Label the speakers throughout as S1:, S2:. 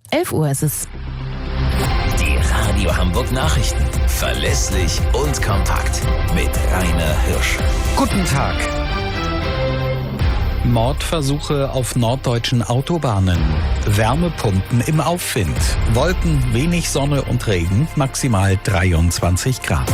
S1: 11 Uhr ist es.
S2: Die Radio Hamburg Nachrichten. Verlässlich und kompakt. Mit Rainer Hirsch.
S3: Guten Tag. Mordversuche auf norddeutschen Autobahnen. Wärmepumpen im Aufwind. Wolken, wenig Sonne und Regen. Maximal 23 Grad.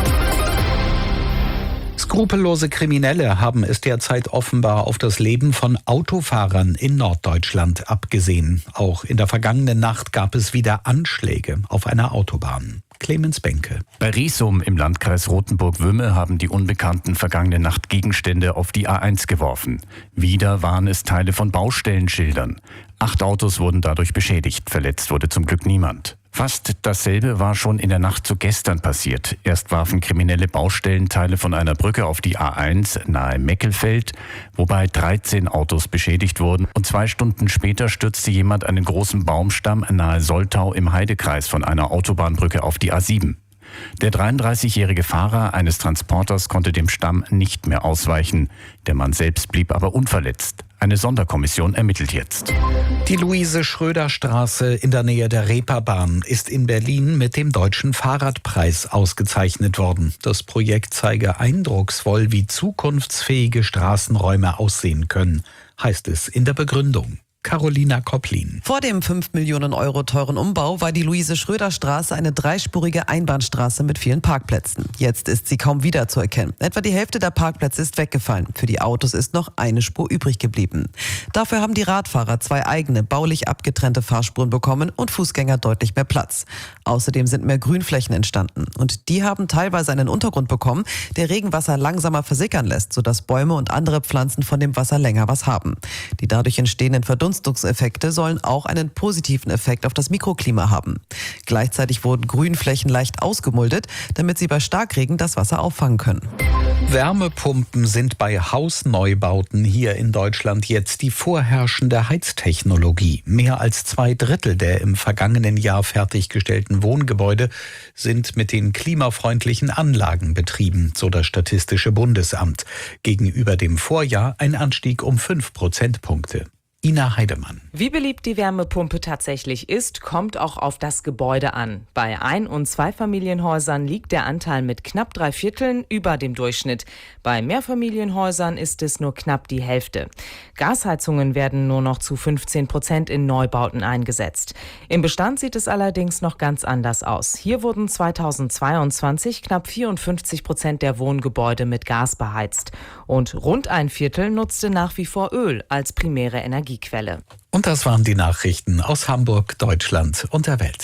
S3: Skrupellose Kriminelle haben es derzeit offenbar auf das Leben von Autofahrern in Norddeutschland abgesehen. Auch in der vergangenen Nacht gab es wieder Anschläge auf einer Autobahn. Clemens Benke.
S4: Bei Riesum im Landkreis Rothenburg-Wümme haben die Unbekannten vergangene Nacht Gegenstände auf die A1 geworfen. Wieder waren es Teile von Baustellenschildern. 8 Autos wurden dadurch beschädigt. Verletzt wurde zum Glück niemand. Fast dasselbe war schon in der Nacht zu gestern passiert. Erst warfen Kriminelle Baustellenteile von einer Brücke auf die A1 nahe Meckelfeld, wobei 13 Autos beschädigt wurden. Und 2 Stunden später stürzte jemand einen großen Baumstamm nahe Soltau im Heidekreis von einer Autobahnbrücke auf die A7. Der 33-jährige Fahrer eines Transporters konnte dem Stamm nicht mehr ausweichen. Der Mann selbst blieb aber unverletzt. Eine Sonderkommission ermittelt jetzt.
S3: Die Luise-Schröder-Straße in der Nähe der Reeperbahn ist in Berlin mit dem Deutschen Fahrradpreis ausgezeichnet worden. Das Projekt zeige eindrucksvoll, wie zukunftsfähige Straßenräume aussehen können, heißt es in der Begründung. Carolina Kopplin.
S5: Vor dem 5 Millionen Euro teuren Umbau war die Luise-Schröder-Straße eine dreispurige Einbahnstraße mit vielen Parkplätzen. Jetzt ist sie kaum wiederzuerkennen. Etwa die Hälfte der Parkplätze ist weggefallen. Für die Autos ist noch eine Spur übrig geblieben. Dafür haben die Radfahrer 2 eigene, baulich abgetrennte Fahrspuren bekommen und Fußgänger deutlich mehr Platz. Außerdem sind mehr Grünflächen entstanden. Und die haben teilweise einen Untergrund bekommen, der Regenwasser langsamer versickern lässt, sodass Bäume und andere Pflanzen von dem Wasser länger was haben. Die dadurch entstehenden Verdunstungseffekte sollen auch einen positiven Effekt auf das Mikroklima haben. Gleichzeitig wurden Grünflächen leicht ausgemuldet, damit sie bei Starkregen das Wasser auffangen können.
S3: Wärmepumpen sind bei Hausneubauten hier in Deutschland jetzt die vorherrschende Heiztechnologie. Mehr als 2/3 der im vergangenen Jahr fertiggestellten Wohngebäude sind mit den klimafreundlichen Anlagen betrieben, so das Statistische Bundesamt. Gegenüber dem Vorjahr ein Anstieg um 5 Prozentpunkte. Ina Heidemann.
S6: Wie beliebt die Wärmepumpe tatsächlich ist, kommt auch auf das Gebäude an. Bei Ein- und Zweifamilienhäusern liegt der Anteil mit knapp 3/4 über dem Durchschnitt. Bei Mehrfamilienhäusern ist es nur knapp die Hälfte. Gasheizungen werden nur noch zu 15% in Neubauten eingesetzt. Im Bestand sieht es allerdings noch ganz anders aus. Hier wurden 2022 knapp 54% der Wohngebäude mit Gas beheizt. Und rund 1/4 nutzte nach wie vor Öl als primäre Energiequelle.
S3: Und das waren die Nachrichten aus Hamburg, Deutschland und der Welt.